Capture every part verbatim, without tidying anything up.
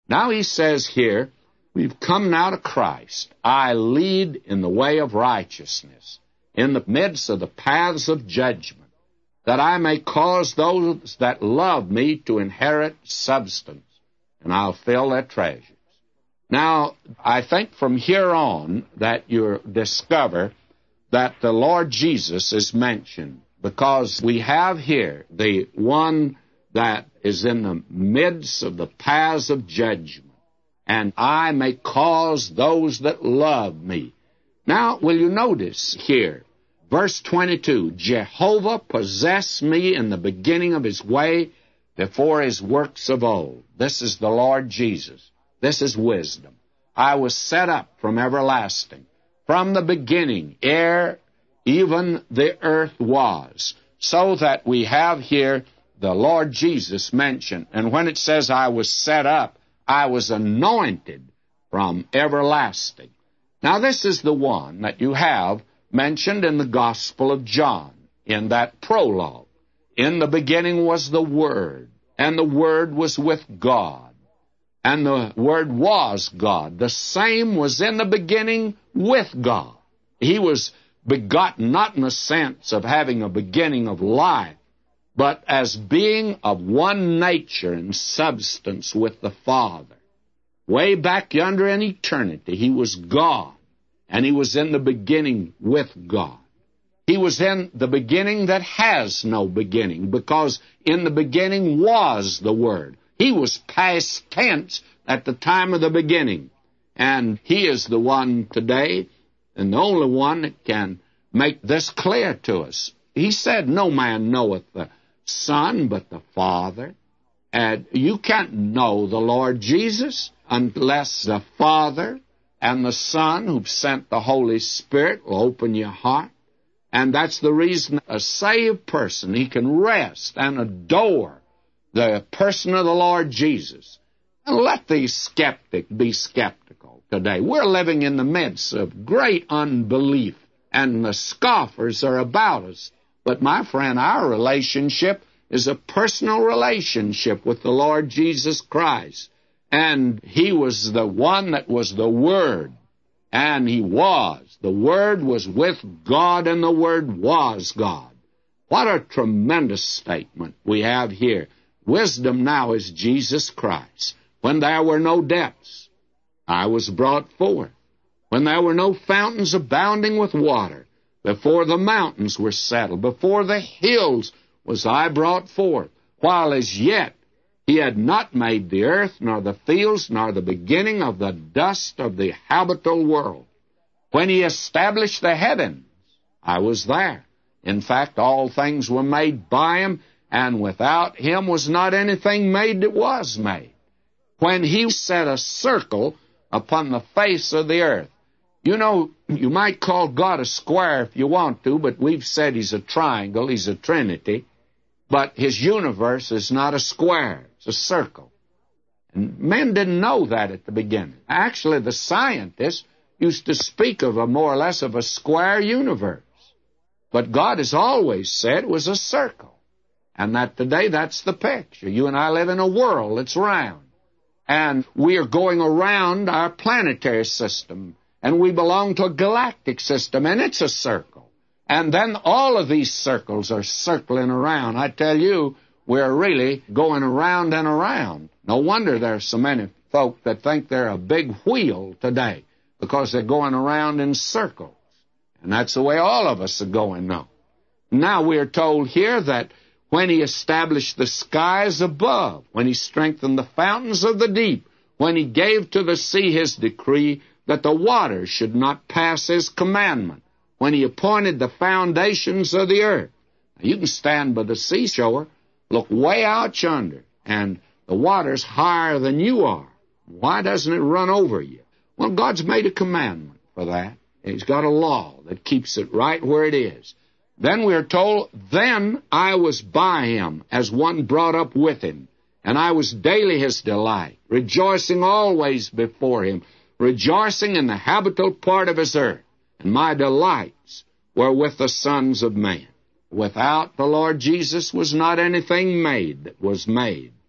Now he says here, we've come now to Christ. I lead in the way of righteousness, in the midst of the paths of judgment, that I may cause those that love me to inherit substance, and I'll fill their treasures. Now, I think from here on that you discover that the Lord Jesus is mentioned, because we have here the one that is in the midst of the paths of judgment, and I may cause those that love me. Now, will you notice here, verse twenty-two, Jehovah possessed me in the beginning of his way before his works of old. This is the Lord Jesus. This is wisdom. I was set up from everlasting, from the beginning, ere even the earth was, so that we have here the Lord Jesus mentioned. And when it says I was set up, I was anointed from everlasting. Now this is the one that you have mentioned in the Gospel of John, in that prologue. In the beginning was the Word, and the Word was with God, and the Word was God. The same was in the beginning with God. He was begotten not in the sense of having a beginning of life, but as being of one nature and substance with the Father. Way back yonder in eternity, he was God, and he was in the beginning with God. He was in the beginning that has no beginning, because in the beginning was the Word. He was past tense at the time of the beginning, and he is the one today, and the only one that can make this clear to us. He said, no man knoweth the Son but the Father. And you can't know the Lord Jesus unless the Father and the Son, who've sent the Holy Spirit, will open your heart. And that's the reason a saved person, he can rest and adore the person of the Lord Jesus. And let the skeptic be skeptical today. We're living in the midst of great unbelief, and the scoffers are about us. But my friend, our relationship is a personal relationship with the Lord Jesus Christ. And he was the one that was the Word. And he was. The Word was with God, and the Word was God. What a tremendous statement we have here. Wisdom now is Jesus Christ. When there were no depths, I was brought forth. When there were no fountains abounding with water, before the mountains were settled, before the hills was I brought forth, while as yet he had not made the earth, nor the fields, nor the beginning of the dust of the habitable world. When he established the heavens, I was there. In fact, all things were made by him, and without him was not anything made that was made. When he set a circle upon the face of the earth. You know, you might call God a square if you want to, but we've said he's a triangle, he's a trinity. But his universe is not a square, it's a circle. And men didn't know that at the beginning. Actually, the scientists used to speak of a more or less of a square universe. But God has always said it was a circle. And that today, that's the picture. You and I live in a world that's round. And we are going around our planetary system. And we belong to a galactic system, and it's a circle. And then all of these circles are circling around. I tell you, we're really going around and around. No wonder there's so many folk that think they're a big wheel today, because they're going around in circles. And that's the way all of us are going now. Now we are told here that when he established the skies above, when he strengthened the fountains of the deep, when he gave to the sea his decree, that the waters should not pass his commandment, when he appointed the foundations of the earth. Now, you can stand by the seashore, look way out yonder, and the water's higher than you are. Why doesn't it run over you? Well, God's made a commandment for that. He's got a law that keeps it right where it is. Then we are told, then I was by him as one brought up with him, and I was daily his delight, rejoicing always before him, rejoicing in the habitable part of his earth, and my delights were with the sons of man. Without the Lord Jesus was not anything made that was made.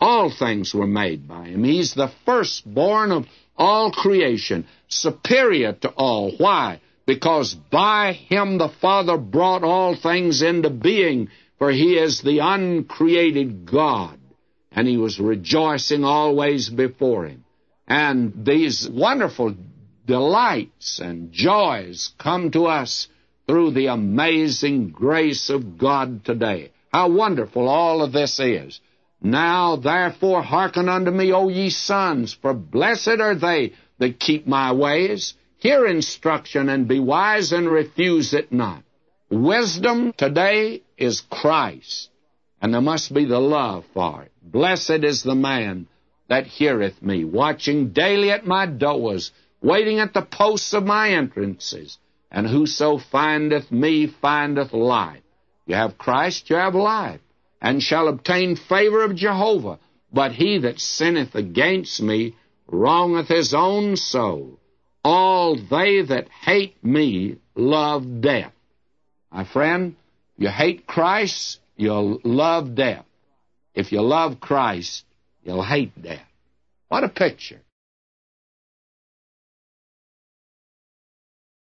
All things were made by him. He's the firstborn of all creation, superior to all. Why? Because by him the Father brought all things into being, for he is the uncreated God, and he was rejoicing always before him. And these wonderful delights and joys come to us through the amazing grace of God today. How wonderful all of this is. Now, therefore, hearken unto me, O ye sons, for blessed are they that keep my ways. Hear instruction, and be wise, and refuse it not. Wisdom today is Christ, and there must be the love for it. Blessed is the man that heareth me, watching daily at my doors, waiting at the posts of my entrances. And whoso findeth me findeth life. You have Christ, you have life, and shall obtain favor of Jehovah. But he that sinneth against me wrongeth his own soul. All they that hate me love death. My friend, you hate Christ, you'll love death. If you love Christ, you'll hate death. What a picture.